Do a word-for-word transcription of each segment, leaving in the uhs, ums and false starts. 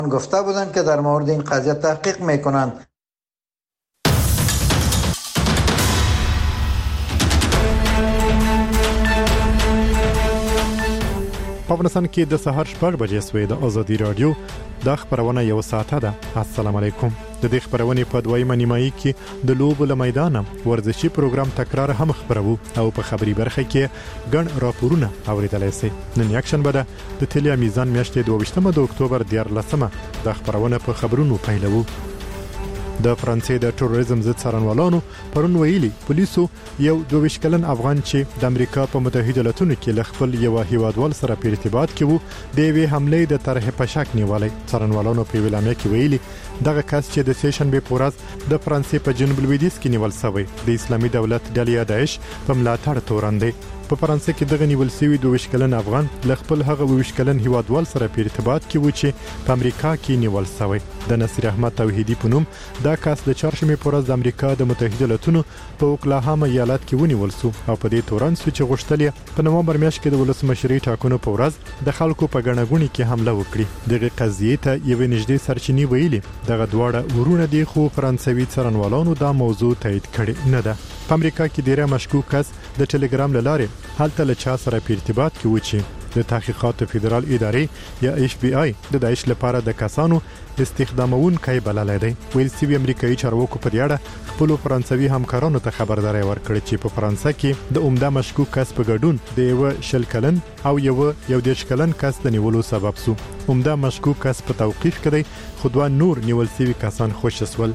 گفته بودند که در مورد این قضیه تحقیق میکنند. په افغانستان کې د سهار شپږ بجې سوې د ازادي رادیو د خبرونه یو ساعته ده. السلام علیکم. د دې خبرونه په دویمه نیمایي کې د لوبو له میدانه ورزشي پروګرام تکرار هم خبرو او په خبري برخه کې ګڼ راپورونه اوریدلای شي. نن یکشن بده د تلیا میزان میاشتې دوه د اکتوبر دیارلسمه د خبرونه په خبرونو پیلوو. د فرانسې د تروریزم ضد څارنوالانو پرون ویلي پولیسو یو دوه ویشت کلن افغان چې د امریکا په متحده ایالاتونو کې ل خپل یو هیوادوال سره په ارتباط کې وو د وی حمله د طرح په شک نیولای. څارنوالانو په ویلامه کې ویلي دغه کس چې د سیشن به پورز د فرانسې په جنوب لویدیځ کې نیول شوی د اسلامي دولت ډلې داعش په ملاتړ تورندې. په فرانسې کې دغه نیول شوی دوه ویشت کلن افغان ل خپل هغه دوه ویشت کلن هیوادوال سره په ارتباط کې و چې په امریکا کې نیول شوی. د نصیر احمد توحیدی په نوم دا کس د چهارشنبه پورز د امریکا د متحده ایالاتونو په اوکلاهاما ایالت کې ونیول شو او په دې تورن سو چې غوښتل په نومبر میاشت کې د ولسمشری ټاکنو په ورځ د خلکو په ګڼګونی کې حمله وکړي. دغه قضیه ته یو نږدې سرچینی ویلي دغه دواړه ورونه دي خو فرانسوي څارنوالانو دا موضوع تایید کړي نه ده. په امریکا کې ډیره مشکوک کس د ټلګرام لاره هلته له چا سره په ارتباط کې و چې د تحقیقات فدرال ادارې یا ایف بی آی د داعش لپاره د کسانو استخدامون کوي بللای دی. ویل سی وی امریکایي چارواکو په دیاړه خپل فرانسوي همکارانو ته خبرداري ورکړه چې په فرانسه کې د عمده مشکوک کس په ګډون د یو شل کلن او یو یو دیش کلن کس د نیولو سبب سو. عمده مشکوک کس په توقیف کړي خو دوه نور نیول سوي کسان خوش شول.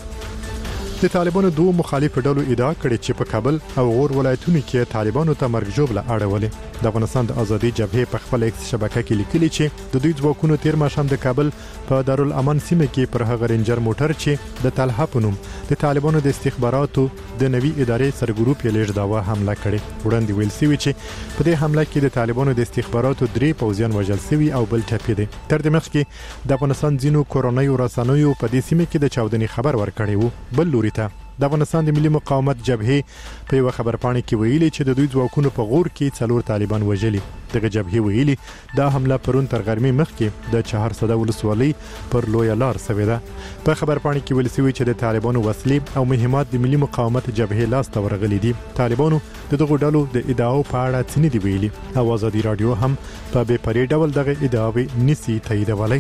د طالبانو دوه مخالف ډلو ادعا کړې چې په کابل او غور ولایتونو کې طالبانو ته مرګ جوړه اړولې. د افغانستان د ازادي جبهې په خپل ایکس شبکه کې لیکلي چې د دوی ځواکونو تیر ماښام د کابل په دارالامن سیمه کې پر هغه رینجر موټر چې د طلحه په نوم د طالبانو د استخباراتو د نوي ادارې سرګروپ یې لږ داوا حمله کړې. وړاندې ویل شوی چې په دې حمله کې د طالبانو د استخباراتو درې پوځیان وژل شوي او بل ټپي دي. تر دې مخکې د افغانستان ځینو کورونایي رسنیو په دې سیمه کې د چاودنې خبر ورکړی وو. بل لوري ته د افغانستان د ملي مقاومت جبهې په یو خبرپاڼه کې ویلي چې د دوی ځواکونو په غور کې څلور طالبان وژلي. دغه جبهې ویلي دا حمله پرون تر غرمې مخکې د چهارسده ولسوالۍ پر لوی لار شوې ده. په خبرپاڼه کې ویل شوی چې د طالبانو وسلې او مهمات د ملي مقاومت جبهې لاس ته ورغلي دي. طالبانو د دغه ډلو د ادعاو په اړه څه نه دی ویلي. ازادي رادیو هم په بې پرې ډول دغه ادعاوې نسی تاییدولای.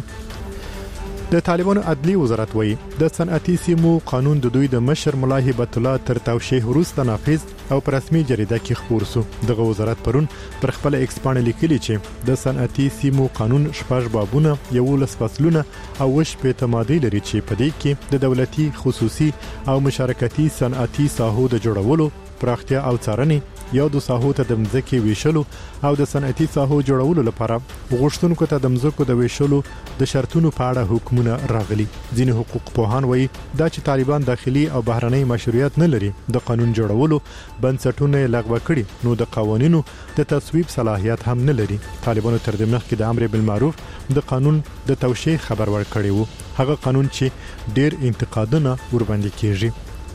د طالبانو عدلی وزارت وایي د صنعتي سیمو قانون د دوی د مشر ملا هبت الله تر توشیح وروسته نافذ او په رسمي جریده کې خپور شو. دغه وزارت پرون پر خپل ایکس باندې لیکلي چې د صنعتي سیمو قانون شپږ بابونه یولس فصلونه او شپږ ماده لري چې په دې کې د دولتي خصوصي او مشارکتي صنعتي ساحو د جوړولو پراختیا او څارنې یا د ساحو ته د مځکې ویشلو او د صنعتي ساحو جوړولو لپاره غوښتونکو ته د مځکو د ویشلو د شرطونو په اړه حکمونه راغلي. ځینې حقوق پوهان وایي دا چې طالبان داخلي او بهرنۍ مشروعیت نه لري د قانون جوړولو بنسټونه لغوه کړي نو د قوانینو د تصویب صلاحیت هم نه لري. طالبانو تر دې مخکې د امر بالمعروف د قانون د توشیح خبر ورکړی وو. هغه قانون چې ډیر انتقادونه ورباندې کیږي.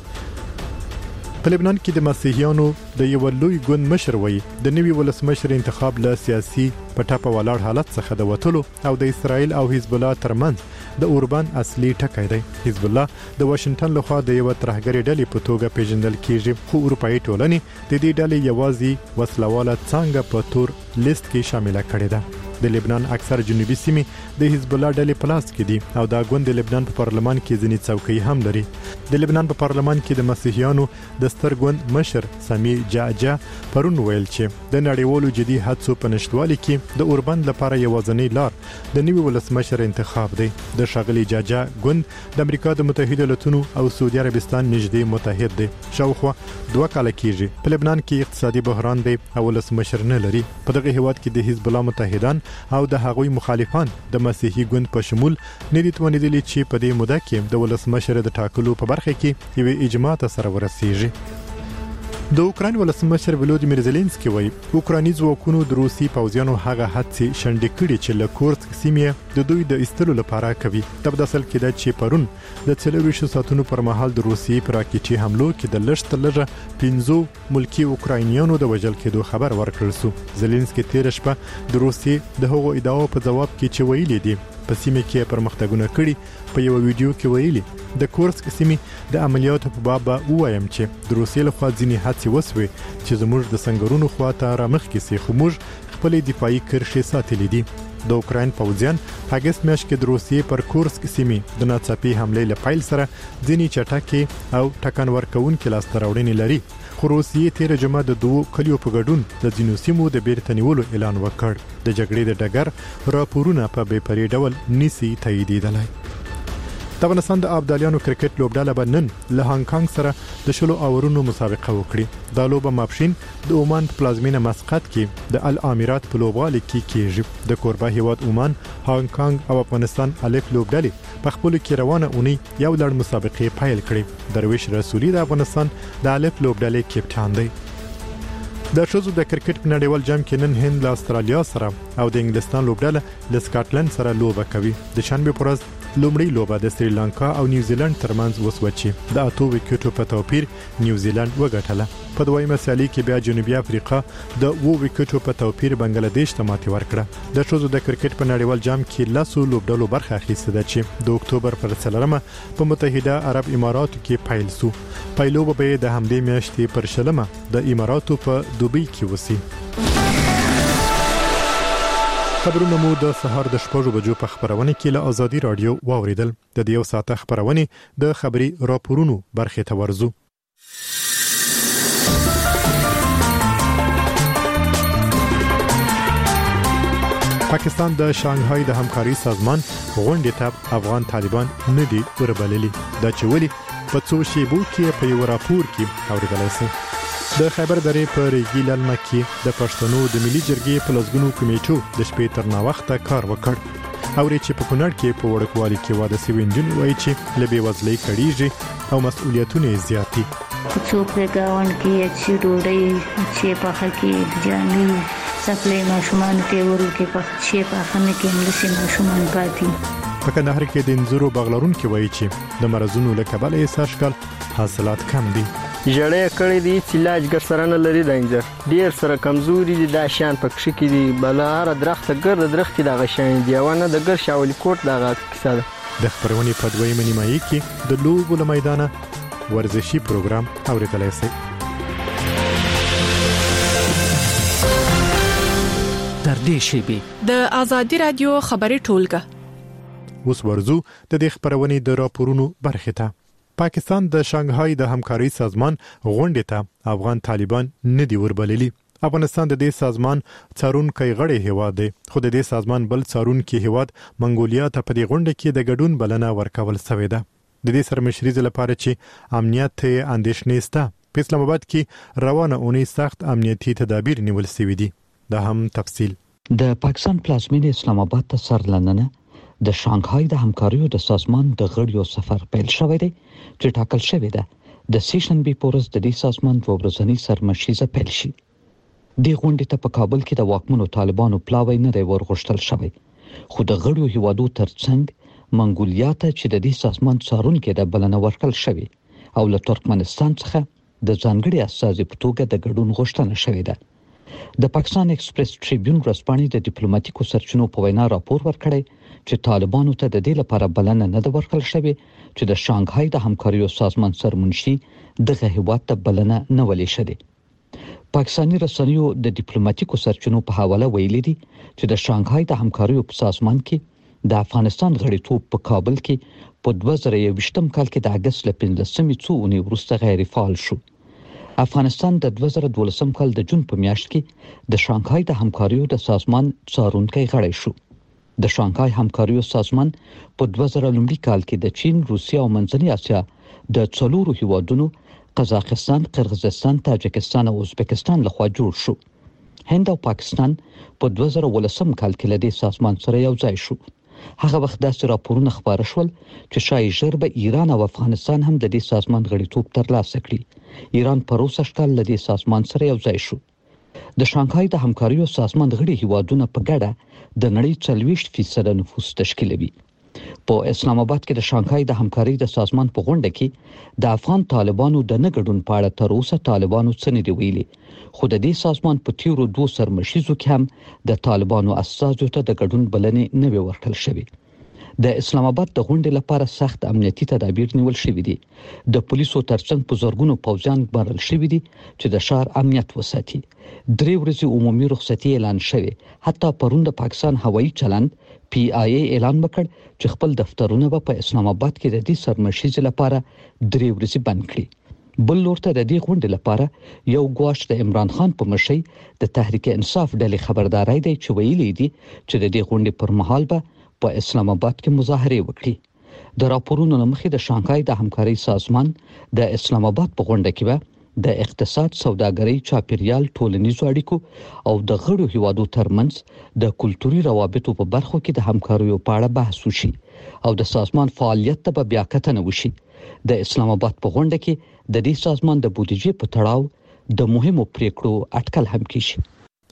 په لبنان کې د مسیحیانو د یو لوی ګوند مشر وایي د نوي ولسمشر انتخاب له سیاسي پټاپه ولاړ حالت څخه د وټلو او د اسرائیل او حزب الله ترمنځ د اوربان اصلي ټکی دی. حزب الله د واشنگټن لخوا د یو ترهګری ډلې په توګه پیژندل کیږي خو اروپאי ټولنې د دې ډلې یوازې وسلواله څنګه په تور لیست کې شامل کړي ده. د لبنان اکثر جنوبي سیمې د حزب الله ډلې پلاس کې دي او دا ګوند د لبنان په پارلمان کې ځینې څوکۍ هم لري. د لبنان په پارلمان کې د مسیحیانو د ستر ګوند مشر سامي جاجا پرون ویل چې د نړیوالو جدي هڅو په نشټوالي کې د اوربان لپاره یوازنی لار د نوي ولسمشر انتخاب دی. د شاغلي جاجا ګوند د امریکا د متحده ایالاتونو او سعودي عربستان نږدې متحد دی. شاوخوا دوه کال کېږي په لبنان کې اقتصادي بحران دی او ولسمشر نه لري. په دغه هیواد کې د حزب الله متحدان او د هغوی مخالفان د مسیحي ګوند په شمول ندي توانیدلی چې په دې موده کې د ولسمشر د ټاکلو په برخه کې یو اجماع ته سره ورسیږي. د اوکراین ولسمشر ولودیمیر زيلنسکي وایي اوکراني ځواکونو د روسي پوځیانو هغه هڅې شنډې کړې چې له کورسک سیمې د دوی د ایستلو لپاره کوي. د بداسل کې د چې پرون د څلوېښتو ساعتونو پر مهال د روسي پر راکټي حملو کې د لږ تر لږه پنځه ملکی اوکراینیانو د وژل کېدو خبر ورکړل شو. زيلنسکي تیر شپه د روسي د هغو ادعاو په جواب کې چې ویلي دي په سیمه کې پرمختګونه کړي په یو ویډیو کې ویلي د کورسک سیمه د عملیاتو په باب وایم چې د روسیې لخوا ځینې هڅې وسوي چې زموږ د سنگرونو خواته رامخ کې سي خو موږ خپل دفاعي کرښې ساتلې دي د اوکراین پوځیان په اگست میاشت کې د روسیې پر کورسک سیمه د ناڅاپي حمله لپاره سره ځینې چټکي او ټکان ورکون کې لاس تراوړنې لري خو روسیې تیر جمعه د دوه کلیو په ګډون د ځینو سیمو د بیرته نیولو اعلان وکړ د جګړې د ډګر راپورونه په بې پرې ډول نسی تاییدېدلای د افغانستان د ابدالیانو کرکټ لوبډله به نن له هانګ کانګ سره د شلو اورونو مسابقه وکړي دا لوبه ماپښین د عمان پلازمینه مسقط کې د الامارات په لوبغالي کې کیږي د کوربه هیواد عمان هانګ کانګ او افغانستان الف لوبډلې په خپل کې روانه اونۍ یو لړ مسابقې پیل کړې درویش رسولي د افغانستان د الف لوبډلې کپټان دی د شوزو د کرکټ په نړیوال جام کې نن هند له استرالیا سره او د انګلستان لوبډله له سکاټلند سره لوبه کوي د شنبه پر ورځ لومړی لوبه د سریلانکا او نیوزیلند ترمنځ وسوچي د اته وکټو په توپیر نیوزیلند وګټله په دویمه سیالي کې بیا جنوبي افریقا د وو وکټو په توپیر بنگلاديش ته ماتې ورکړه د شوزو د کرکټ په نړیوال جام کې لاسو لوبډلو برخه اخیسته ده چې د اکتوبر پر څلورمه په متحده عرب اماراتو کې پیل سو پیلوبه به د همدې میاشتې پر شلمه د اماراتو په دوبۍ کې وسی خبرونه مو د سهار د شپږو بجو په خبرونه کې له ازادي رادیو واوریدل د دیو ساعته خبرونه د خبري راپورونو برخه ته ورزو پاکستان د شانګهای د همکاري سازمان غونډې ته افغان طالبان نه دي وربللي دا چې ولي په څو شیبو کې په یو راپور کې اوریدل شي د خیبر درې په ریګی لالمه کې د پښتنو د ملي جرګې په لسګونو کمیټو د شپې تر نا وخته کار وکړ او چې په کونړ کې په وړکوالي کې واده سوي نجونې وایي چې لبي وزلې کړيږي او مسؤلیتونه زیاتې څوک د گاون کې چې ډوډۍ چې په حقي ځاني سپلې ماشومان ته ورکه په چې په خنه کې ملسي ماشومان پاتې په کندهار کې د انځورو بغلرون کې وایي چې د مرزونو له کبله یې سرشکل حاصلات کم دي جړې کړې دي چې لاج ګر سره نه لري د انځر ډیر سره کمزوري دي دا شان پکښ کې دي بلار درخت ګر درخت د غشان دیوانه د ګر شاولي کوټ دغه کیسه ده د خبرونې په دویمه نیمایي کې د لوبو له میدانه ورزشي پروګرام اوریدلای شي در دې شیبي د ازادي رادیو خبري ټولګه اوس ورزو د دې خبرونې د راپورونو برخه ته پاکستان د شانګهای د همکاري سازمان غونډې ته افغان طالبان نه دی وربللي افغانستان د دې سازمان څارونکي غړی هیواد دی خو د دې سازمان بل څارونکي هیواد منګولیا ته په دې غونډه کې د ګډون بلنه ورکول شوې ده د دې سرمشري لپاره چې امنیت ته اندېښنې شته په اسلام آباد کې روانه اونۍ سخت امنیتي تدابیر نیول شوي دي دا هم تفصیل د پاکستان پلازمینه اسلام آباد ته سرلننه د شانګهای د همکاریو د سازمان د غړیو سفر پیل شوی دی چې ټاکل شوی ده د سیشن بي پورس د دې سازمان د ورځنی سرمشيزه پیل شي د غونډې ته په کابل کې د واکمنو طالبانو پلاوی نه دی ورغښتل شوی خو د غړیو هیوادو ترڅنګ منګولیا ته چې د دې سازمان څارونکي د بلنه ورکړل شوی او له ترکمنستان څخه د ځانګړي اساسي په توګه د ګډون غوښتنه شوې ده د پاکستان ایکسپریس ټریبیون ورځپاڼې د ډیپلوماټیکو سرچینو په وینا راپور ورکړی چې طالبانو ته د دې لپاره بلنه نه ده ورکړل شوې چې د شانګهای د همکاریو سازمان سرمنشي دغه هیواد ته بلنه نه ولې شوې پاکستاني رسنیو د ډیپلوماټیکو سرچینو په حواله ویلي دي چې د شانګهای د همکاریو په سازمان کې د افغانستان غړیتوب په کابل کې په دوه زره یوویشتم کال کې د اگست له پنځلسمې څو اونۍ وروسته غیر فعال شو افغانستان د دوه زره دولسم کال د جون په میاشت کې د شانګهای د همکاریو د سازمان څارونکي غړی شو د شانګهای همکاریو سازمان په دوه زره لومړي کال کې د چین، روسیه او منځنۍ اسیا د څلورو هیوادونو قزاقستان، قرغیزستان، تاجکستان او ازبکستان لخوا جوړ شو. هند او پاکستان په دوه زره ولسم کال کې له دې سازمان سره یو ځای شو. هغه وخت داسې راپورونه خبره شول چې شاید ژر به ایران او افغانستان هم د دې سازمان غړیتوب ترلاسه کړي. ایران په روسه کال له دې سازمان سره یو ځای شو. د شانګهای د همکاریو سازمان غړي هیوادونه په ګډه د نړۍ څلوېښت فیصد نفوس تشکیلوي. په اسلام آباد کې د شانګهای د همکاري د سازمان په غونډه کې د افغان طالبانو د نه ګډون په اړه تر اوسه طالبانو څه نه دی ویلي، خو د دې سازمان په تیرو دوه سرمشیزو کې هم د طالبانو اساسو ته د ګډون بلنې نه وی ورکړل شوې. د اسلام آباد د غونډې لپاره سخت امنیتي تدابیر نیول شوې دي. د پولیسو ترڅنګ په زورګونو پوځیان ګمارل شوي دي چې د ښار امنیت وساتي. درې ورځې عمومي رخصتي اعلان شوې. حتی پرون د پاکستان هوایي چلند پی آی ای اعلان وکړ چې خپل دفترونه به په اسلام آباد کې د دې سرمشیز لپاره درې ورځې بند کړي. بل لورته د دې غونډې لپاره یو ګواښ د عمران خان په مشرۍ د تحریک انصاف ډلې خبرداري دی چې ویلي دي چې د دې غونډې پر مهال به په اسلام آباد کې مظاهره وکړي. د راپورونو مخې د شانګهای د همکارۍ سازمان د اسلام آباد په غونډه کې به د اقتصاد، سوداګرۍ، چاپیریال، ټولنیزو اړیکو او د غړو هیوادو ترمنځ د کلتوري روابطو په برخو کې د همکاریو په اړه بحث وشي او د سازمان فعالیت ته به بیا کتنه وشي. د اسلام آباد په غونډه کې د دې سازمان د بودیجې په تړاو د مهمو پریکړو اټکل هم کیږي.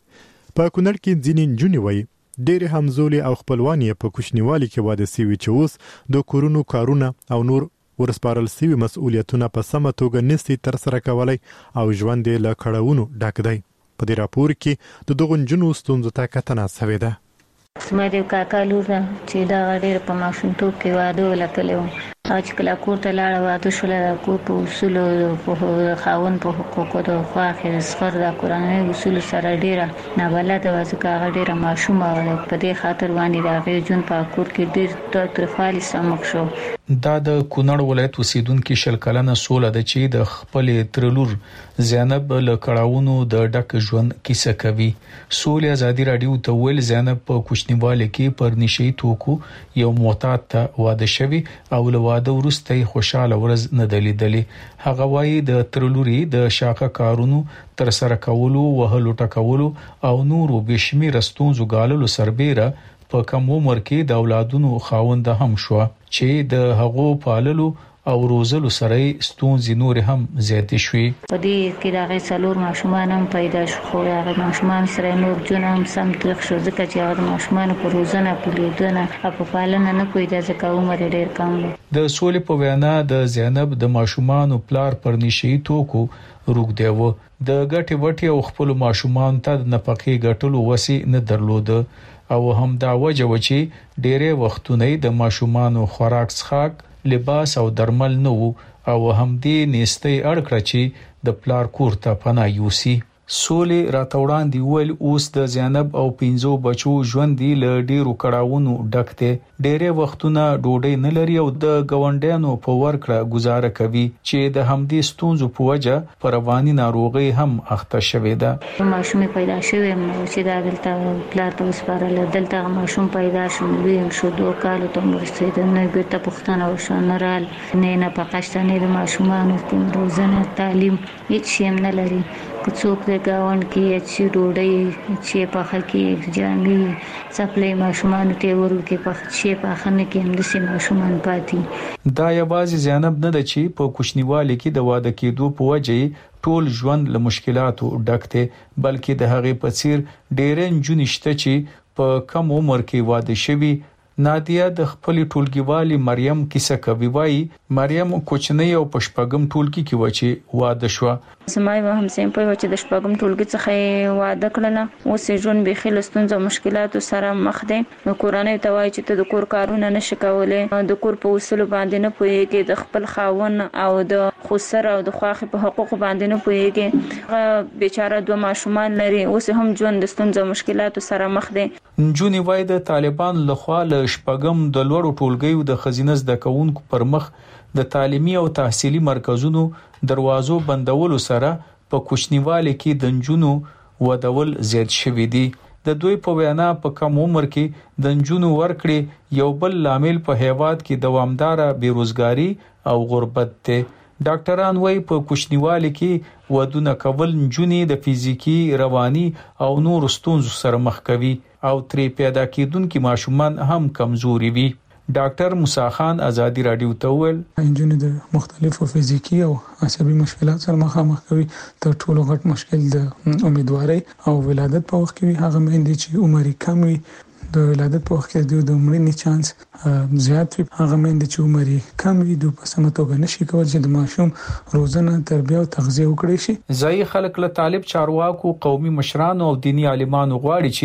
په کونړ کې ځینې نجونې وایي ډېر همزولي او خپلوان یې په کوچنیوالي کې واده سوي چې اوس د کورونو کارونه او نور ورسپارل سوي مسؤلیتونه په سمه توګه نسي تر سره کولای او ژوند یې له کړاوونو ډک دی. په دې راپور کې د دغو نجونو ستونزو ته کتنه شوې ده. زما د کاکا لور ده چې دا ډېر په ماشومتوب کې واده ولکلی و. او چې کله کور ته لاړه واده شوله د کور په اصولو په خاوند په حقوقو د خواښې د زغر د کورنۍ اصولو سره ډېره نابلده وه ځکه هغه ډېره ماشومه وه. په دې خاطر باندې د هغې ژوند په کور کې ډېر تاوتریخوالي سره مخ شو. دا د کونړ ولایت اوسیدونکي شل کلنه سوله ده چې د خپلې تر لور زینب له کړاوونو د ډک ژوند کیسه کوي. سولې ازادي رادیو ته ویل زینب په کوچنیوالي کې پر نشي توکو یو معتاد ته واده شوی او له واده وروسته خوشاله ورځ نه دلیدلې. هغه وايي د تر لوري د شاقه کارونو تر سره کولو، وهلو ټکولو او نورو بشمیر ستونزو غاللو سربېره په کوم عمر کې د اولادونو خاوند هم شو چې د هغو پاللو او روزلو سره ستونزې نور هم زیاتې شوې. په دې کې د هغې څلور ماشومان هم پیدا شو خو د هغې ماشومان سره نور جون هم سم تریخ شو ځکه چې هغه د ماشومانو په روزنه، په لیدنه او په پالنه نه پوهېده ځکه عمر یې ډېر کم دی. د سولې په وینا د زینب د ماشومانو پلار پر نشي توکو روږدی و. د ګټې وټې او خپل ماشومان ته د نفقې ګټلو وسې نه درلوده او هم دا وجه و چې ډېرې وختونه د ماشومانو خوراک څښاک، لباس او درمل نه وو او هم دې نيستي اړکړه چې د پلار کور ته پناه یوسي. سولې راتوړان دی ول اوس د زینب او پینځو بچو ژوند دی ل ډیرو کړهونو ډک ته. ډېرې وختونه ډوډۍ نه لري او د ګوندانو په ورکړه گزاره کوي چې د همدې ستونزو په وجه پر رواني ناروغي هم اخته شوې ده. ماشوم پیدا شوی چې دا دلته پلار ته وسپارل دلته ماشوم پیدا شو وین شو دوه کال ته مرسته نه ګټه پښتنه وشو نه رال نه نه پکاشتنه د ماشومانو کوم روزنه تعلیم هیڅ شیم نه لري. څوک د گاون کې چې ډوډۍ چې په خکې جامې سپلې ماشومان ته ورکه په چې په خنه کې هم د سي ماشومان پاتې. دا یوازې زینب نه ده چې په کوچنیوالي کې د واده کېدو په وجه ټول ژوند له مشکلاتو ډک ته بلکې د هغې په څیر ډېر نجونې شته چې په کم عمر کې واده شوي. نادیه د خپل ټولګیوالي مریم کیسه کوي. وایي مریم کوچنی او پشپغم ټولګي کې و چې واده شو. زمای هم سیم په چې د شپغم ټولګي څخه واده کړل او سې ژوند به خل ستونزو مشکلاتو سره مخ دي. نو کورانه ته وایي چې ته د کور کارونه نشې کولای، د کور په اصول باندې نه پوهیږي، د خپل خاون او د خسر او د خواخې په حقوق باندې نه پوهیږي. بیچاره دوه ماشومان لري اوس هم ژوند د ستونزو مشکلاتو سره مخ دي. نجونې وایي د طالبان لخوا له شپږم د لوړو ټولګیو د خزینه زده کوونکو پر مخ د تعلیمي او تحصیلي مرکزونو دروازو بندولو سره په کوچنیوالي کې د نجونو ودول زیات شوي دي. د دوی په وینا په کم عمر کې د نجونو ورکړې یو بل لامل په هیواد کې دوامداره بیروزګاری او غربت ته. ډاکټران وایي په کوچنیوالي کې ودونه کول نجونې د فزیکی، رواني او نور ستونزو سره مخ کوي او ترې پیدا کېدونکي ماشومان هم کمزوري وي. ډاکټر موسی خان ازادي رادیو ته ویل انجونې د مختلفو فزیکی او عصبي مشکلات سره مخامخ کوي. تر ټولو غټ مشکل د امیدواري او ولادت په وخت کې هغه مېندې چې عمر کم وي د ولادت په وخت کې د مړینې چانس زیات وي. هغه مېندې چې عمر کم وي د په سمه توګه نشي کولای چې د ماشوم روزنه، تربیه او تغذیه وکړي شي. ځای خلک له طالب چارواکو، قومي مشرانو او دینی عالمانو غواړي چې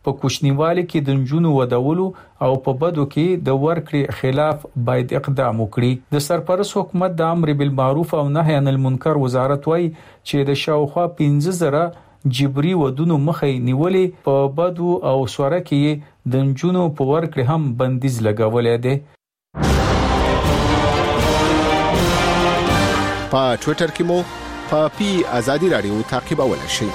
په کوچنیوالي کې د نجونو ودولو او په بدو کې د ورکړې خلاف باید اقدام وکړي. د سرپرست حکومت د امر بالمعروف او نهي عن المنکر وزارت وايي چې د شاوخوا پنځه زره جبري ودونو مخې نیولې، په بدو او سوره کې د نجونو په ورکړې هم بندیز لګولې ده. په ټوئیټر کې مو په پی آزادی رادیو تعقیبولای شئ.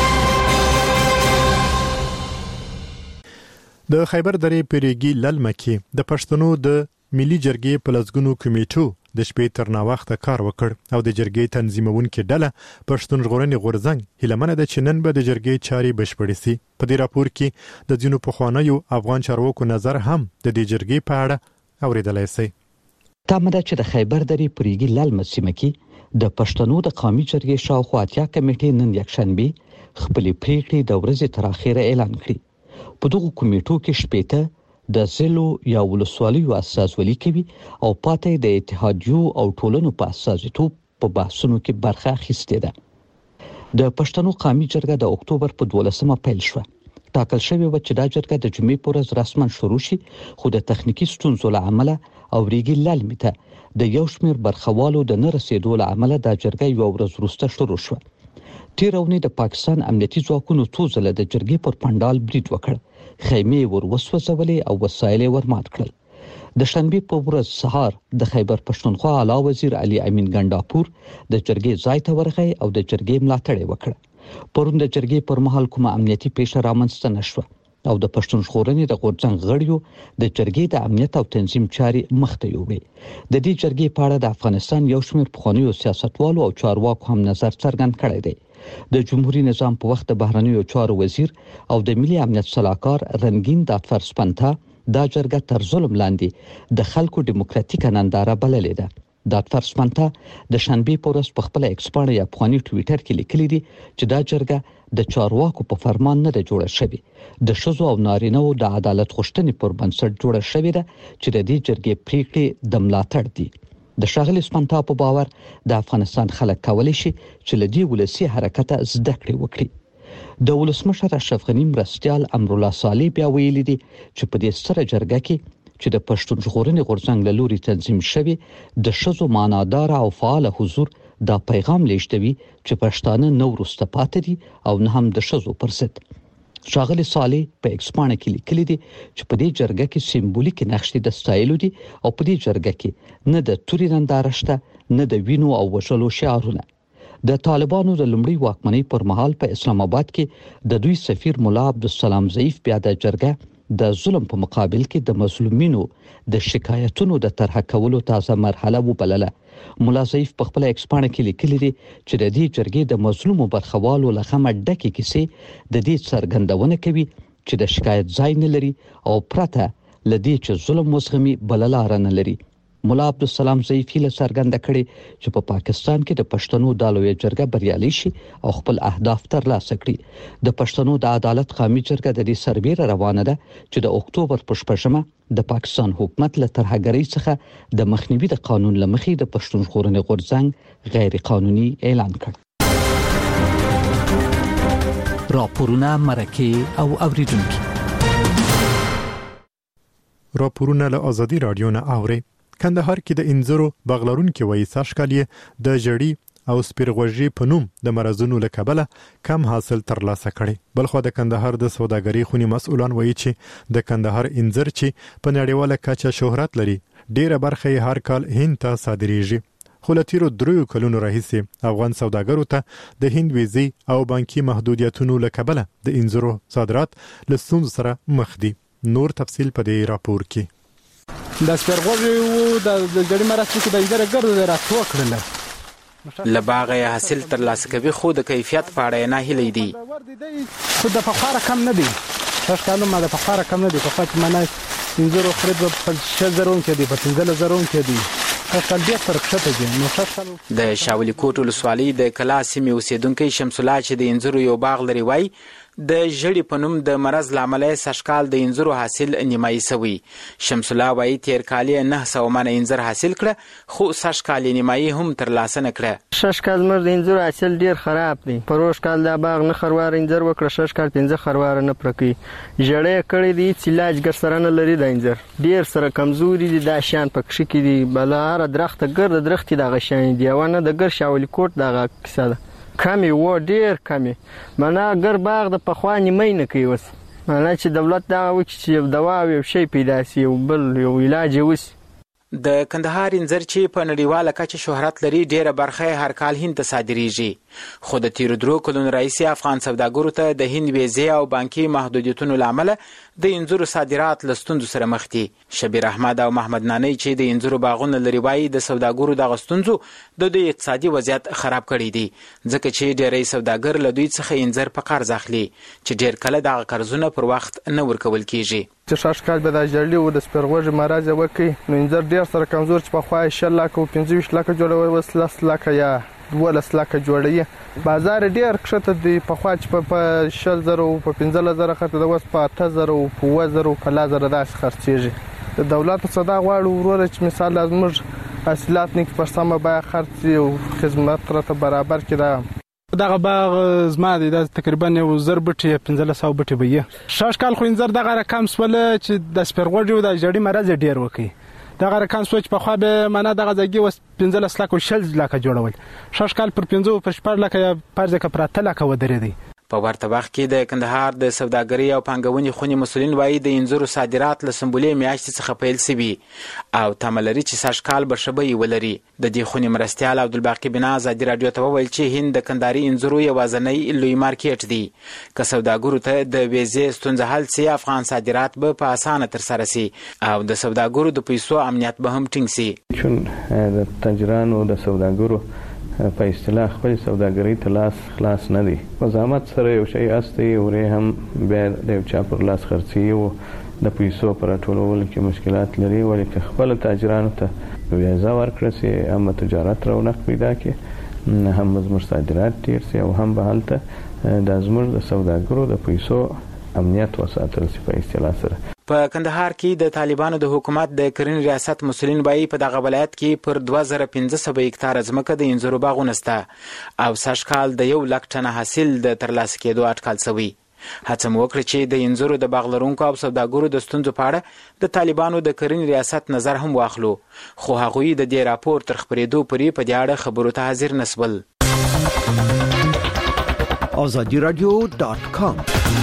د خیبر درې پیریګي للمه کې د پښتنو د ملي جرګې په لزګونو کمیټو د شپې تر ناوخته کار وکړ او د جرګې تنظیمونکو ډله پښتون ژغورنې غورځنګ هیلمنه د چنن به د جرګې چاري بشپړې سي. په دې راپور کې د ځینو پخوانیو افغان چارواکو نظر هم د دې جرګې په اړه اوریدلای شي. تامه چې د خیبر درې پیریګي للمه سیمه کې د پښتنو د قومي جرګې شاوخوا اتیا کمیټې نن یکشنبه خپل پریکړې د ورځې تر اخره اعلان کړې. په دغه کمیټو کې شپېته د زلو یا ولسوالیو اساسولي کوي او پاتې د اتحادیو او ټولنو په اساسیتوب په بحثونو کې برخه اخیستې ده. د پښتنو قومي جرګه د اکتوبر په دولسمه پیل شوه. ټاکل شوی و چې دا جرګه د جمعې په ورځ رسما شروع شي، خو د تخنیکی ستونزو له امله او ریګي للمې ته د یو شمېر برخوالو د نه رسیدو له امله دا جرګه یو ورځ وروسته شروع شوه. تیر اونۍ د پاکستان امنیتي ځواکونو څو ځله د جرګې پر پنډال برید وکړ، خیمې ور وسوځولې او وسایل ور مات کړل. د شنبې په ورځ سهار د خیبر پښتونخوا اعلی وزیر علي امین ګنداپور د جرګې ځای ته ورغی او د جرګې ملاتړ وکړ. پرون د جرګې پر مهال کومه امنیتي پیښه رامنځته نشوه او د پښتون ژغورنې د غورځنګ غړیو د جرګې د امنیت او تنظیم چاري مخته یوړې. د دې جرګې په اړه د افغانستان یو شمېر پخوانیو سیاستوالو او چارواکو هم نظر څرګند کړی دی. د جمهوریت نظام په وخت د بهرنیو چارو وزیر او د ملي امنیت سلاکار رنگین داتفر سپنتا دا جرګه تر ظلم لاندې د خلکو دیموکراتیک ننداره بللې ده. داتفر سپنتا د شنبې په ورځ په خپل ایکس باندې یا افغاني ټوئیټر کې لیکلي دي چې دا جرګه د چارواکو په فرمان نه ده جوړه شوې. د ښځو او نارینه‌و د عدالت غوښتنې پر بنسټ جوړه شوې ده چې د دې جرګې پریکړې د ملاتړ دي. د ښاغلي سپنتا په باور د افغانستان خلک کولی شي چې له دې ولسي حرکته زده کړې وکړي. د ولسمشر اشرف غني مرستیال امرالله صالح بیا ویلي دي چې په دې ستره جرګه کې چې د پښتون ژغورنې غورځنګ له لوري تنظیم شوی د ښځو معنادار او فعال حضور دا پیغام لیږدوي چې پښتانه نو وروسته پاتې دي او نه هم د ښځو پر ضد. ښاغلي صالح په ایکس باندې کې لیکلي دي چې په دې جرګه کې سیمبولیک نقشې د ستایلو دي او په دې جرګه کې نه د توري ننداره شته نه د وینو او وژلو شعارونه. د طالبانو د لومړي واکمنۍ پر مهال په اسلام آباد کې د دوی سفیر مولا عبدالسلام ضعیف بیا د جرګه د ظلم په مقابل کې د مظلومینو د شکایتونو د طرح کولو تازه مرحله وبلله. مولا ضعیف په خپل ایکس باندې کې لیکلي دي چې د دې جرګې د مظلومو برخوالو له خمه ډکې کیسې د دې څرګندونه کوي چې د شکایت ځای نه لري او پرته له دې چې ظلم وزغمي بل لار نه لري. مولا عبدالسلام ضعیف له څرګنده کړي چې په پاکستان کې د پښتنو د لوی جرګه بریالي شي او خپل اهداف ترلاسه کړي. د پښتنو د عدالت قومي جرګه د دې سربېره روانه ده چې د اکتوبر په شپږمه د پاکستان حکومت له ترهګرۍ څخه د مخنیوي د قانون لمخې د پښتون ژغورنې غورځنګ غیر قانوني اعلان کړ. راپورونه مرکه او اوریدونکو راپورونه له ازادي رادیو نه اوري. کندهار کې د انځرو بغلرونکو وایي ساشکالیه د جړی او سپیرغوژي په نوم د مرزونو له کبله کم حاصل ترلاسه کړي. بلخو د کندهار د سوداګرۍ خونی مسؤلان وایي چې د کندهار انځر چې په نړیواله کچه شهرت لري ډیره برخه یې هر کال هند ته صادریږي. خو له تیرو دریو کلونو راهیسې افغان سوداګرو ته د هند ویزې او بانکي محدودیتونو له کبله د انځرو صادرات له ستونزو سره مخ دي. نور تفصیل په دې راپور کې. د سپیرغوژي او د جړی مرستې کې د انځر ګرځو راتو کړل لباغه حاصل ترلاسه کوي خو د کیفیت په اړه نه هلي دي. خو د فقره کم نه دي. تاسو کله ما د فقره کم نه دي. په فقره منه انځر خرید په شزرون کې دي په تنزل زرون کې دي. تاسو بیا فرق شته دي. نو تاسو د شاولي کوټ ولسوالۍ د کلا سیمې اوسیدونکو شمس الله چې د انځر یو باغ لري وای د ژړې په نوم د مرض لامل سږکال د انځرو حاصل نیمایي شوی. شمس الله وایي تیر کال یې نه سوه منه انځر حاصل کړه خو سږکال یې نیمایي هم ترلاسه نه کړه. سږکال زموږ د انځرو حاصل ډېر خراب دی. پروش کال دا باغ نه خروار انځر وکړه، سږکال پنځه خرواره نه پوره کوي. ژړې یې کړې دي هېڅ علاج ګرسره نه لري. د انځر ډېر سره کمزوري دي، دا شیان په کښې کې دي. بله هره درخته ګرده درختې دغه شیان دي. یوه نه د ګر شاولي کوټ دغه کیسه ده، کمې و ډېر کمې. معنا ګر باغ د پخوا نیمۍ نه کوي اوس. معنا چې دولت دغه وکړي چې یو دوا او یو شی پیدا سي، یو بل یو علاج یې وسي. د کندهار انځر چې په نړیواله کچه شهرت لري ډیره برخه هر کال هند ته صادریږي، خو د تیرو درو کلونو راهیسې افغان سوداګرو ته د هند ویزې او بانکي محدودیتونو له امله د انځرو صادرات له ستونزو سره مخ دي. شبیر احمد او محمد نانی چې د انځرو باغونه لري وایي د سوداګرو دغه ستونزو د دوی اقتصادي وضعیت خراب کړی دي، ځکه چې ډیری سوداګر له دوی څخه انځر په قرض اخلي چې ډیر کله دغه قرضونه پر وخت نه ورکول کیږي. چې سږکال به د ژړلي و د سپرغوږي مرض یې وکړي نو انځر ډېر سره کمزور چې پخوا یې شل لکه او پنځه ویشت لکه جوړول اوس لس لکه یا دولس لکه جوړوي. بازار یې ډېر کښته دی. پخوا چې په شل زره او په پنځلس زره خرڅېده اوس په اته زره او په اووه زره او په لس زره داسې خرڅېږي. د دولت څخه دا غواړو وروره چې مثال زموږ حاصلات نه په سمه بیه خرڅ شي او خدمت راته برابر کړي. دغه باغ زما دی، دا تقریبا یو زر بټې پنځلس سوه بټې به وي. سږکال خو انځر دغه رقم سوله چې د سپرغوږي او د ژړي مرض یې ډېر وکړي. دغه رقم سوه چې پخوا به معنا دغه ځایګي اوس پنځلس لکه او شل لکه جوړول، سږکال پر پنځه پر شپږ لکه یا فرض کړه پر اته لکه ودرېدی. په ورته وخت کې د کندهار د سوداګرۍ او پانګونې خونې مسؤلین وایي د انځرو صادرات له سنبلې میاشتې څخه پیل شوي او تمه لري چې سږکال به ښه بیې ولري. د دې خونې مرستیال عبدالباقي بنا ازادي راډیو ته وویل چې هند د کندهاري انځرو یوازینی لوی مارکیټ دی. که سوداګرو ته د ویزې ستونزه حل سي افغان صادرات به په اسانه ترسره سي او د سوداګرو د پیسو امنیت به هم ټینګ سي. چون د تاجرانو د سوداګرو په اصطلاح خپل سوداګرۍ ته لاس خلاص نه دی. په زحمت سره یو شی استی ورې هم بیا د یو چا پر لاس خرڅي او د پیسو پر ټولولو کې مشکلات لري. ولې که خپل تاجرانو ته ویزه ورکړه سي هم تجارت رونق پیدا کړي، هم زموږ صادرات ډېر سي او هم به هلته د زموږ د سوداګرو د پیسو امنیت وساتل سي په اصطلاح سره. په کندهار کې د طالبانو د حکومت د کرنې ریاست مسؤلین وایي په دغه ولایت کې پر دوه زره پنځه سوه هکتاره ځمکه د انځرو باغونه شته او سږکال د یو لک ټنه حاصل د ترلاسه کېدو اټکل شوی. هڅه مو وکړه چې د انځرو د باغ لرونکو او سوداګرو د ستونزو په اړه د طالبانو د کرنې ریاست نظر هم واخلو، خو هغوی د دې راپور تر خپرېدو پورې په دې اړه خبرو ته حاضر نسول. آزادی رادیو ډاټ کام.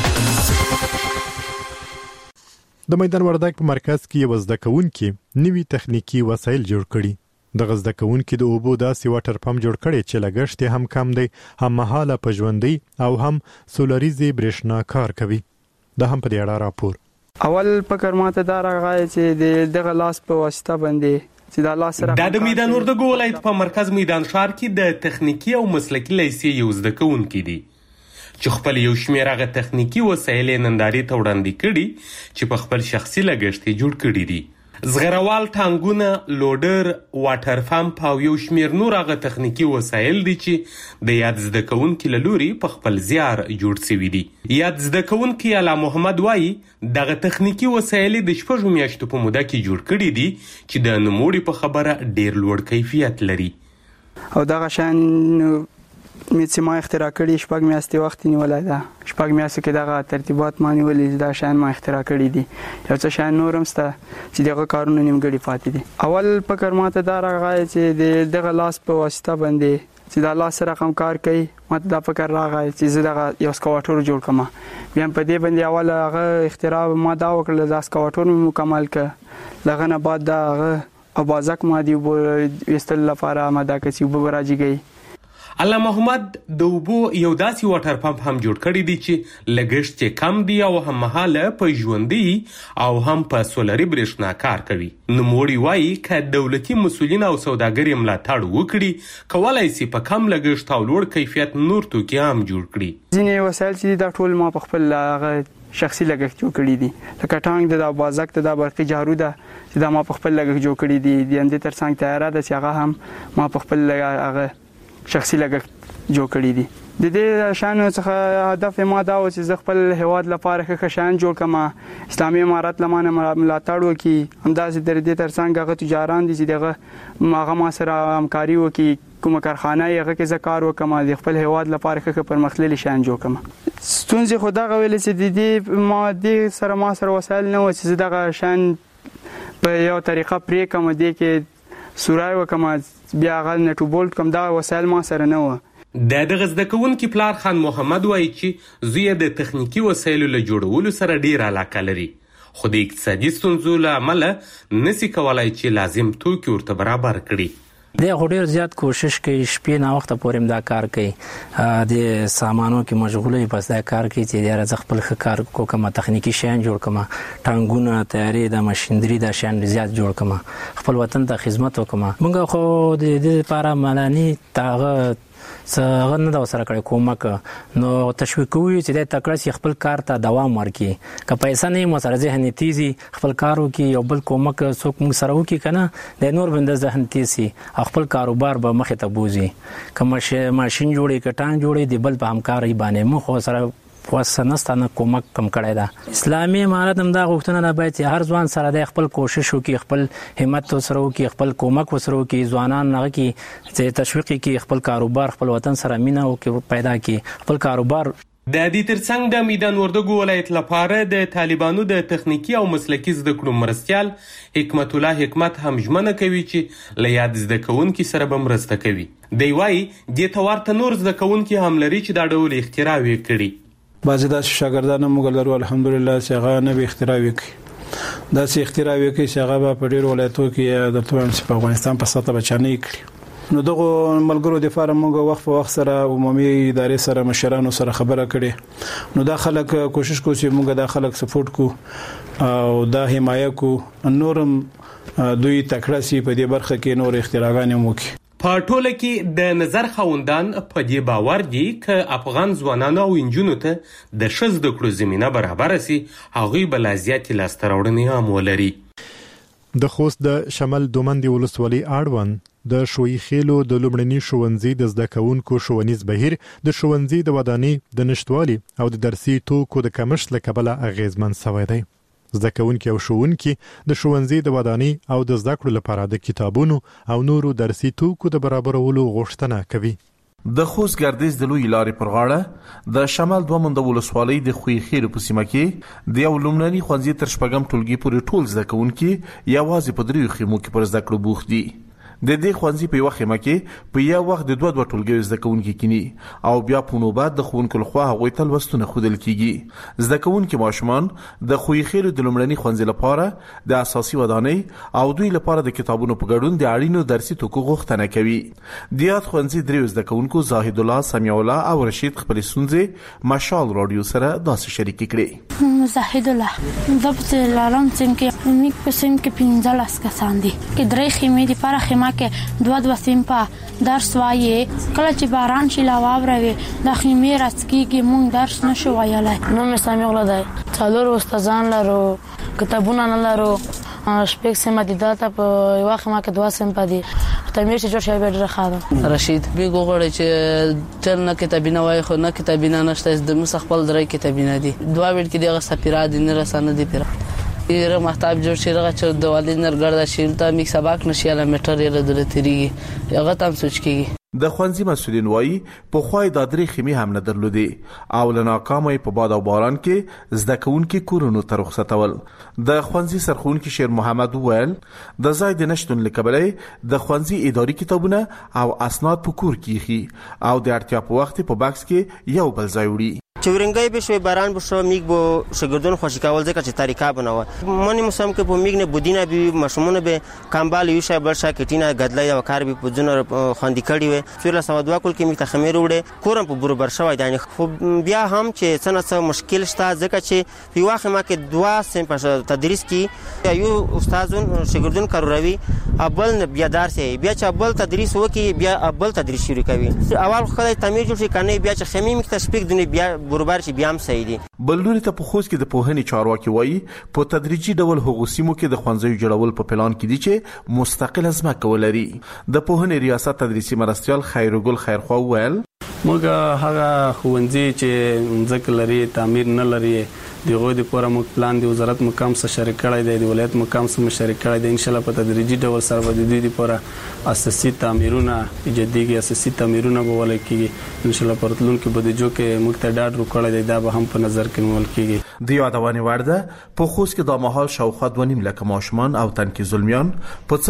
د میدان وردګ په مرکز کې یو زده کوونکی نوي تخنیکی وسایل جوړ کړي. د زده کوونکي د اوبو داسې واټر پمپ جوړ کړي چې لګښت هم کم دی، هم مهاله په ژوندۍ او هم سولریزي برېښنا کار کوي. دا هم په دې اړه راپور. اول فکر ماته دا راغی چې دغه لاس په واسطه باندې چې دا لاس سره د میدان وردګ ولایت په مرکز میدان ښار کې د تخنیکی او مسلکي لیسې یو زده کوونکی دی چې خپل یو شمېر هغه تخنیکی وسایل نندارې ته وړاندې کړي چې په خپل شخصي لګښت یې جوړ کړي دي. زغروال ټانګونه، لوډر، واټر پمپ او یو شمېر نور هغه تخنیکی وسایل دي چې د یاد زده کوونکي له لوري په خپل زیار جوړ شوي دي. یاد زده کوونکي اعلی محمد وایي دغه تخنیکی وسایل د شپږو میاشتو په موده کې جوړ کړي دي چې د نوموړي په خبره ډېر لوړ کیفیت لري. او دغه شان مې چې ما اختراع کړي شپږ میاشتې وخت نیولی ده. شپږ میاشتې کې دغه ترتیبات ما نیولي دا شیان ما اختراع کړي دي. یو څه شیان نور هم شته چې دغه کارونه نیمګړي پاتې دي. اول فکر ماته دا راغی چې د دغه لاس په واسطه باندې چې دا لاس سره کوم کار کوي، ماته دا فکر راغی چې زه دغه یو سکواټور جوړ کړم. بیا په دې باندې اول هغه اختراع ما دا وکړله، دا سکواټور مې مکمل کړ. له هغه نه بعد دا هغه اوبازک ما د اوبو ویستلو لپاره ماده کړ چې اوبه به راجګوي. الله محمد د اوبو یو داسې واټر پمپ هم جوړ کړی دی چې لګښت یې کم دی او هم مهاله په ژوندۍ او هم په سولري برېښنا کار کوي. نوموړي وایي که دولتي مسؤلین او سوداګر یې ملاتړ وکړي کولی سي په کم لګښت او لوړ کیفیت نور توکي هم جوړ کړي. ځینې وسایل چې دا ټول ما په خپل هغه شخصي لګښت جوړ کړي دي، لکه ټانک د بازک د برقي جارو ده چې دا ما په خپل لګښت جوړ کړي دي. د همدې ترڅنګ تیاره ده چې هغه هم ما په خپل هغه شخصي لګښت جوړ کړي دي. د دې شانو څخه هدف ما دا و چې زه خپل هیواد لپاره ښه شان جوړ کړم، اسلامي امارت لمانه ملاتړ وکړي، همداسې تر دې ترڅنګ هغه تجاران دي چې دغه هغه ما سره همکاري وکړي، کومه کارخانه یې هغه کې زه کار وکړم، د خپل هیواد لپاره ښه پرمختللی شان جوړ کړم. ستونزې خو دغه ویلې چې د دې ما دې سره ما سره وسایل نه و چې زه دغه شان په یو طریقه پرې کړم، دې کې سورای وکړم، بیا هغه نټو بولټ کړم، دغه وسایل ما سره نه وه. د دغه زده کوونکي پلار خان محمد وایي چې زوی د تخنیکي وسایلو له جوړولو سره ډیر علاقه لري، خو د اقتصادي ستونزو له امله نسی کولای چې لازم توکي ورته برابر کړي. دی خو ډیر زیات کوشش کوي، شپې نه وخته پورې دا کار کوي، د سامانو کې مشغوله وي، بس دا کار کوي چې د رزق خپل کار کو کوم تخنیکی شیان جوړ کما، ټانګونه تیارې د ماشينري د شیان زیات جوړ کما، خپل وطن ته خدمت وکما. موږ خو د دې لپاره ملانی تاغه څنګه نه دا سره کړی کومک نو تشویق کوي چې د تکړه سي خپل کار ته دوام ورکړي، که پیسې نه مو سره ذهن تیزي خپل کارو کې یو بل کومک څوک موږ سره وکړي کنه د نور بند ذهن تیزي خپل کاروبار به مخه ته بوزي، که ماشين جوړي کټان جوړي د بل په همکاري باندې مو خو سره وسنستانه کومک کم کړی دا. اسلامي امارت هم دا غوښتنه نه باید چې هر ځوان سره د خپل کوشش وکړي، خپل همت سره وکړي، خپل کومک وسره وکړي، ځوانان هغه کې چې تشویق کړي، خپل کاروبار خپل وطن سره مینه وکړي پیدا کړي خپل کاروبار. د دې ترڅنګ د میدان وردګو ولایت لپاره د طالبانو د تخنیکی او مسلکی زده کړو مرستيال حکمت الله حکمت هم ژمنه کوي چې له یاد زده کوونکو سره به مرسته کوي. دی وايي د توارته نور زده کوونکو هم لري چې دا ډول اختراع وکړي. بعضی داسې شاګردان موږ لرو الحمدلله چې هغه نوې اختراع وکړي، داسې اختراع وکړي چې هغه به په ډېرو ولایتو کې د ټول په افغانستان په سطح بچانه کړي. نو دغه ملګرو د فارم موږ وخت په وخت سره عمومي ادارې سره مشرانو سره خبره کړي، نو دا خلک کوشش کوي چې موږ دا خلک سپورټ کو او دا حمایت کو، نورم دوی تکړه سي په دې برخه کې نور اختراعات وکړي. په ټوله کې د نظر خوندان په دې باور دي چې افغان ځوانانو او انجونو ته د شز د کړو زمينه برابر سي، هغه بل ازيات لاستر وړنې هم ولري. د خوست د شمال دومندي ولسوالۍ اړوند د شوي خېلو د لومړني ښوونځي د زده کوونکو ښوونیز بهیر د ښوونځي د ودانۍ د نشټوالي او د درسي توکو د کمښت له کبله اغیزمن شوی دی. زده کوونکي او ښوونکي د ښوونځي د ودانۍ او د زده کړو لپاره د کتابونو او نورو درسي توکو د برابرولو غوښتنه کوي. د خوست ګردیز د لوی لارې پر غاړه د شمال دوه منده ولسوالۍ د خوی خیر په سیمه کې د یو لومړني ښوونځي تر شپږم ټولګي پورې ټول زده کوونکي یوازې په دریو خیمو کې پر زده کړو بوخت دي. د دې ښوونځي په یو خیمه کې په یو وخت د دوه دوه ټولګیو زده کوونکي کینی او بیا په نوبت د ښوونکو لخوا هغوی ته لوستونه ښودل کیږي. زده کوونکي ماشومان د خوی خیر د لومړني ښوونځي لپاره د اساسي ودانۍ او دوی لپاره د کتابونو په ګډون د اړینو درسي توکو غوښتنه کوي. د یاد ښوونځي دریو زده کوونکو زاهد الله، سمیع الله او رشید خپل ستونزې مشال رادیو سره داسې شریک کړي. زاهد الله د په لارم څنګه نیک پسند کې پینځل اسکسان دي کې درې خیمه دي پر خیمه کې دوه دوه سیم په درس وایي، کله چې باران شي لا واوروي د خیمه راځکیږي مونږ درس نشو وایلای. نو مې سامي الله دی څلور استادان لرو، کتابونه نه لرو، شپږ سیم دي داته په یو خیمه کې دوه سیم پدي تمیر چې جوړ شوی ډېر ښه. رشید بیګو غوړي چې تل نه کتابینه وای خو نه کتابینه نشته، د مس خپل درې کتابینه دي، دوه ویل کې دغه سفیرا دي نه رسانه دي پیرا ایره محتاب جوړ شي راغ چې د والدین نرګړدا شي ته میک سبق نشي له میټر یې له دلتري هغه تام سوچ کیږي. د ښوونځي مسؤلین وایي په خوای د درې خیمې هم نه درلودې او له ناکامۍ په باد او باران کې زده کوونکي کورونو ته رخصتول. د ښوونځي سرښوونکي شیر محمد وویل د ځای د نشتون له کبله د ښوونځي اداري کتابونه او اسناد په کور کې خي او د اړتیا په وخت په بکس کې یو بل ځای وړي. چورنګای به شوی باران به شو میګ بو شګردون خوشی کول ځکه چې طریقه بنوه منی موسم کې په میګ نه بودینه به مشمونه به کمبال یو شای بل شای کټینه غدلای او کار به په جنور خوندې کړي وي چیرله سم دوا کول کې می ته خمیر وړي کورم په برابر شوی دانی خو بیا هم چې څنګه څه مشکل شته ځکه چې په واخه ما کې دوا سم په تدریس کې یو استادون شګردون کاروي ابل بیا درس بیا چې ابل تدریس وکي بیا ابل تدریس شروع کوي اول خو تعمیر جوړ شي کنه بیا چې خمیم کې تشبیق دنه بیا برابر شي بیا هم صحیح دي. بلوري ته په خوست کې د پوهنې چارواکي وایي په تدریجي ډول هغو سیمو کې د ښوونځیو جوړول په پلان کې دي چې مستقل ځمکه ولري. د پوهنې ریاست تدریسي مرستیال خیرګل خیرخوا ویل موږ هغه ښوونځي چې ځکه لري تعمیر نه لري دغه د پوره موږ پلان دی وزارت مقام سره شریک کړی دی د ولایت مقام سره شریک کړی دی ان شاء الله په تدریجي ډول سره د دې لپاره اساسي تعمیرونه جديږي اساسي تعمیرونه به ولکېږي ان شاء الله پرتلونکو بده جو کې موږ ته ډاډ ورکړی دی دا به هم په نظر کې نیول کېږي د یادونې وړ ده په خوست کې د مهال شاوخوا دوه نیم لک ماشومان او تنکي زلمیان په